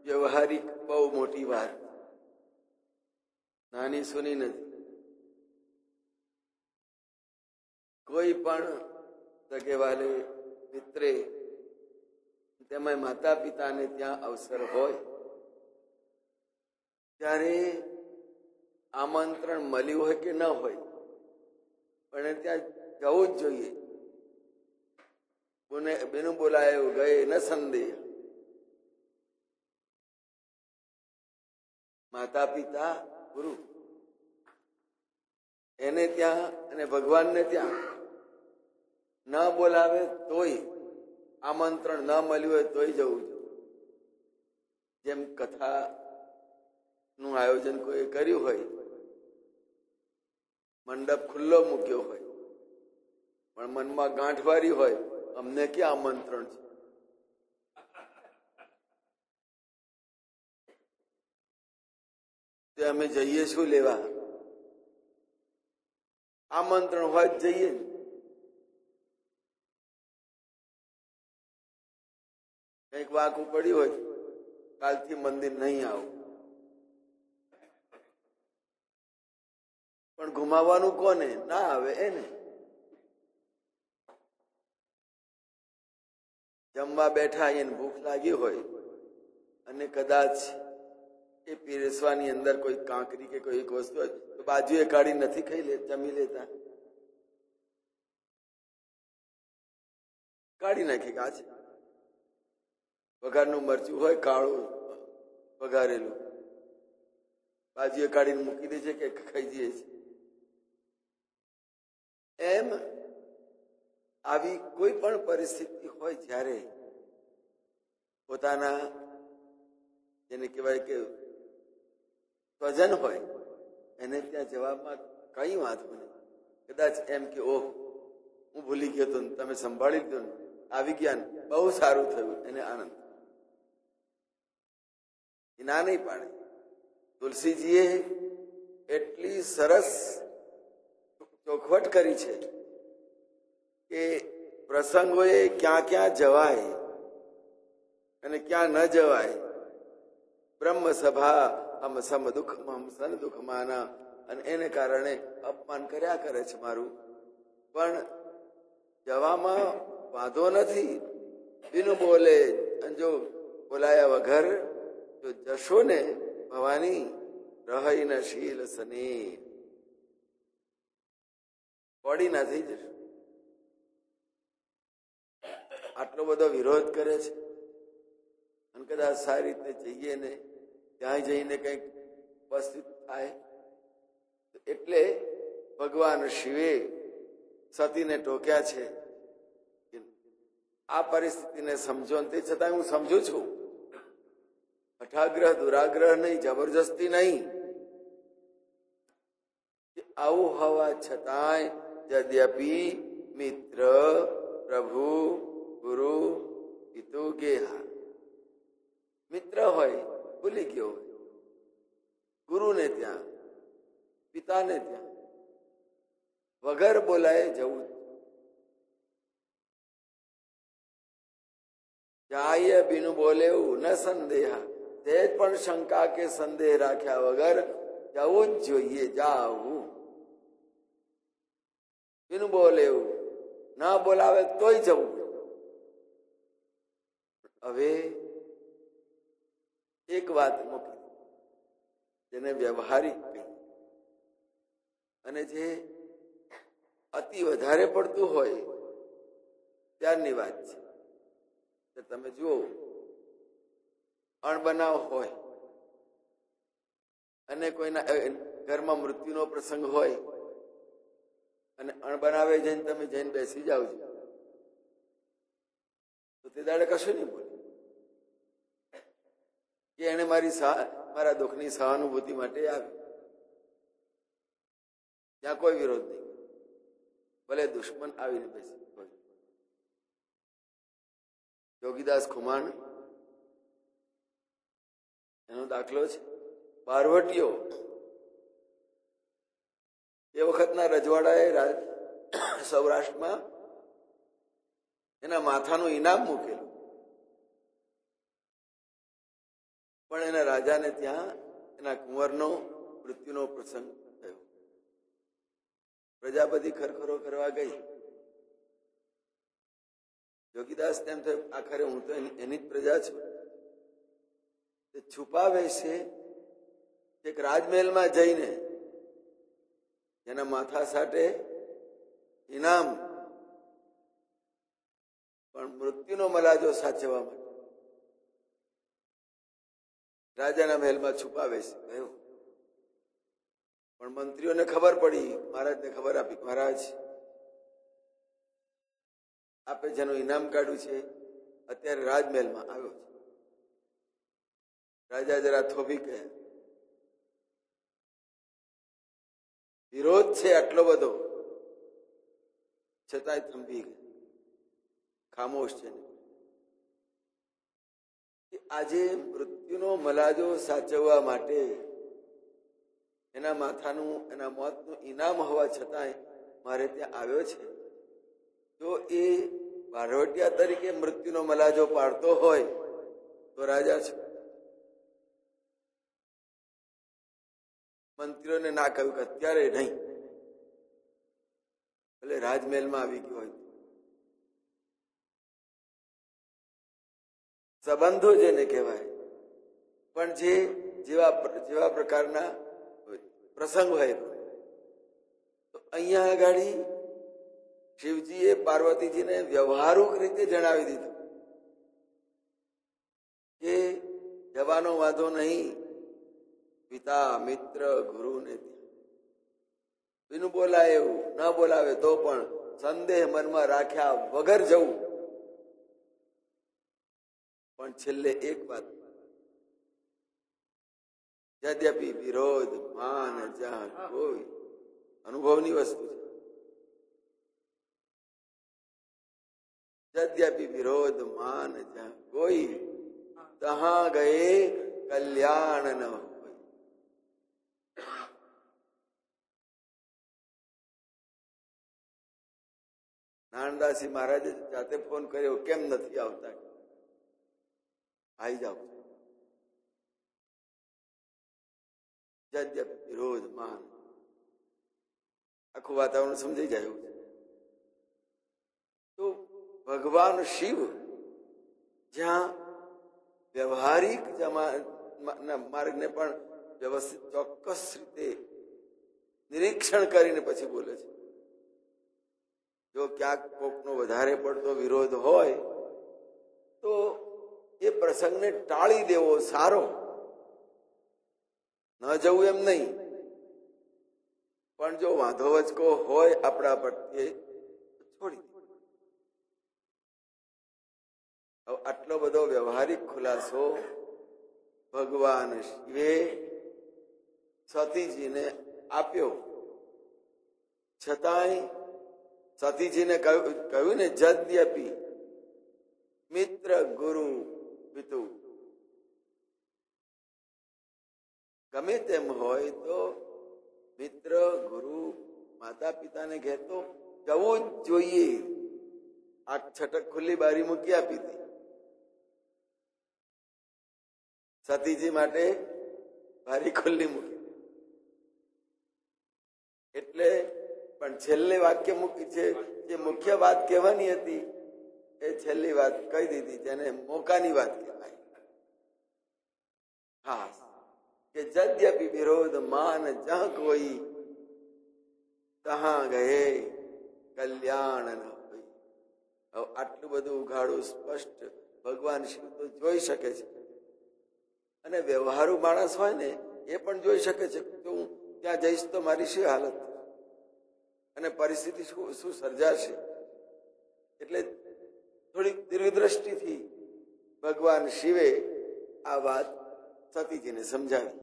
વ્યવહારિક બહુ મોટી વાત, નાની સુની નથી. કોઈ પણ સગેવાલે મિત્રે તેમાં માતા પિતાને ત્યાં અવસર હોય ત્યારે આમંત્રણ મળ્યું હોય કે ન હોય પણ ત્યાં જવું જ જોઈએ. બેનું બોલાયો ગયે ન સંદેહ. માતા પિતા ગુરુ એને ત્યાં અને ભગવાનને ત્યાં ન બોલાવે તોય, આમંત્રણ ન મળ્યું હોય તોય જવું જોઈએ. જેમ કથા નું આયોજન કોઈ કર્યું હોય, મંડપ ખુલ્લો મૂક્યો હોય પણ મનમાં ગાંઠ વારી હોય, અમને ક્યાં આમંત્રણ છે? તે અમે જઈએ શું લેવા? આમંત્રણ હોય જ જઈએ. કઈક વાંકું પડ્યું હોય, કાલથી મંદિર નહીં આવું, પણ ગુમાવવાનું કોને? ના આવે એને. જમવા બેઠા એને ભૂખ લાગી હોય અને કદાચ એ પીરસવાની અંદર કોઈ કાંકરી કે કોઈ એક વસ્તુ હોય તો બાજુએ કાઢી નથી ખાઈ જમી લેતા, કાઢી નાખી. આ છે વઘારનું મરચું હોય કાળું વઘારેલું, બાજુએ કાઢીને મૂકી દે છે કે ખાઈ જઈએ છે. એમ આવી કોઈ પણ પરિસ્થિતિ હોય જ્યારે પોતાના જેને કહેવાય કે સ્વજન હોય એને ત્યાં જવાબમાં કઈ વાંધો નહીં. કદાચ એમ કે ઓહ હું ભૂલી ગયો તો તમે સંભાળી લીધો ને, આવી ગયા ને, બહુ સારું થયું, એને આનંદ. એ ના નહીં પાડે. તુલસીજીએ એટલી સરસ ચોખવટ કરી છે કે પ્રસંગોએ ક્યાં ક્યાં જવાય અને ક્યાં ન જવાય. બ્રહ્મ સભા હમ સમ દુઃખ હમ સન દુઃખ માના, અને એને કારણે અપમાન કર્યા કરે છે મારું, પણ જવામાં વાંધો નથી. બીનું બોલે અને જો બોલાયા વગર જો જશો ને ભવાની રહી ન શીલ સની, પડી ના થઈ જશે. આટલો બધો વિરોધ કરે છે અને કદાચ સારી રીતે જઈએ ને ત્યાં જઈને કંઈક ઉપસ્થિત થાય. એટલે ભગવાન શિવે સતીને ટોક્યા છે કે આ પરિસ્થિતિને સમજો. તે છતાં હું સમજુ છું. હઠાગ્રહ દુરાગ્રહ નહીં, જબરજસ્તી નહીં. આવું હોવા છતાંય યદ્યપી મિત્ર પ્રભુ ગુરુ પિતુ ગેહા, મિત્ર હોય ભૂલી ગયો હોય, ગુરુને ત્યાં પિતાને ત્યાં વગર બોલાય જવું. જાય બીનું બોલેવું ન સંદેહા, તે પણ શંકા કે સંદેહ રાખ્યા વગર જવું જ જોઈએ. જાવું બીનું બોલેવું, ના બોલાવે તોય જવું. હવે એક વાત મૂકી જેને વ્યવહારિક કહી, અને જે અતિ વધારે પડતું હોય ત્યારની વાત છે. તમે જુઓ, અણબનાવ હોય અને કોઈના ઘરમાં મૃત્યુનો પ્રસંગ હોય અને અણબનાવે જઈને તમે જઈને બેસી જાવ છો તો તે દાડે કશું નહીં બોલે કે એને મારા દુઃખની સહાનુભૂતિ માટે આવી. ત્યાં કોઈ વિરોધ નહીં, ભલે દુશ્મન આવીને બેસી. યોગીદાસ ખુમાણ એનો દાખલો છે. બારવટીઓ એ વખતના રજવાડાએ સૌરાષ્ટ્રમાં એના માથાનું ઇનામ મૂકેલું. પણ એના રાજાને ત્યાં એના કુંવરનો મૃત્યુનો પ્રસંગ થયો. પ્રજા બધી ખરખરો કરવા ગઈ. યોગીદાસ તેમ થયું આખરે હું તો એની જ પ્રજા છું. તે છુપાવે છે એક રાજમહેલમાં જઈને એના માથા સાથે ઇનામ, પણ મૃત્યુનો મલાજો સાચવવા માટે રાજાના મહેલમાં છુપાવે છે ગયો. પણ મંત્રીઓને ખબર પડી, મહારાજને ખબર આપી, મહારાજ આપે જેનું ઇનામ કાઢ્યું છે અત્યારે રાજમહેલમાં આવ્યો છે. રાજા જરા થોભી ગયા. વિરોધ છે આટલો બધો, છતાંય થંભી ગયા, ખામોશ છે. આજે મૃત્યુનો મલાજો સાચવવા માટે એના માથાનું, એના મોતનું ઇનામ હોવા છતાંય મારે ત્યાં આવ્યો છે. જો એ બારવટિયા તરીકે મૃત્યુનો મલાજો પાડતો હોય તો રાજા છે. મંત્રીઓને ના કહ્યું કે અત્યારે નહીં, ભલે રાજમહેલમાં આવી ગયો હોય. સંબંધો જેને કહેવાય, પણ જે જેવા પ્રકારના પ્રસંગ હોય. તો અહીંયા આગળ શિવજીએ પાર્વતીજીને વ્યવહારિક રીતે જણાવી દીધું કે જવાનો વાંધો નહીં, પિતા મિત્ર ગુરુને બીનું બોલાય એવું ન બોલાવે તો પણ સંદેહ મનમાં રાખ્યા વગર જવું. પણ છેલ્લે એક વાત, યદ્યપિ વિરોધ માન જ્યાં કોઈ, અનુભવની વસ્તુ છે. યદ્યપિ વિરોધ માન જ્યાં કોઈ, તહાં ગયે કલ્યાણ ન હોય. નાનદાસી મહારાજે જાતે ફોન કર્યો, કેમ નથી આવતા? આવી જાઓ. યદ્યપિ વિરોધ માન, આખું વાતાવરણ સમજાઈ જાય એવું છે. તો ભગવાન શિવ જ્યાં વ્યવહારિક માર્ગને પણ વ્યવસ્થિત ચોક્કસ રીતે નિરીક્ષણ કરીને પછી બોલે છે. જો ક્યાંક કોકનો વધારે પડતો વિરોધ હોય તો એ પ્રસંગને ટાળી દેવો સારો. ન જવું એમ નહીં, પણ જો વાંધો વચકો હોય આપણા પ્રત્યે છોડી દે. આટલો બધો વ્યવહારિક ખુલાસો ભગવાન શિવે સતીજીને આપ્યો. છતાંય સતીજીને કહ્યું ને, યદ્યપિ મિત્ર ગુરુ પિતુ, ગમે તેમ હોય તો મિત્ર ગુરુ માતા પિતાને ઘેર તો જવું જ જોઈએ. આ છટક ખુલ્લી બારી મૂકી આપી હતી સતીજી માટે, બારી ખુલ્લી મૂકી. એટલે પણ છેલ્લે વાક્ય મૂકી છે, જે મુખ્ય વાત કહેવાની હતી એ છેલ્લી વાત કહી દીધી, જેને મોકાની વાત કહેવાય. હા, કે યદ્યપિ વિરોધ માન જહાં કોઈ, તહાં ગયે કલ્યાણ ન હોય. હવે આટલું બધું ઉઘાડું સ્પષ્ટ ભગવાન શિવ તો જોઈ શકે છે, અને વ્યવહારુ માણસ હોય ને એ પણ જોઈ શકે છે કે હું ત્યાં જઈશ તો મારી શું હાલત અને પરિસ્થિતિ શું સર્જાશે. એટલે થોડીક દીર્ઘદ્રષ્ટિથી ભગવાન શિવે આ વાત સતીજીને સમજાવી.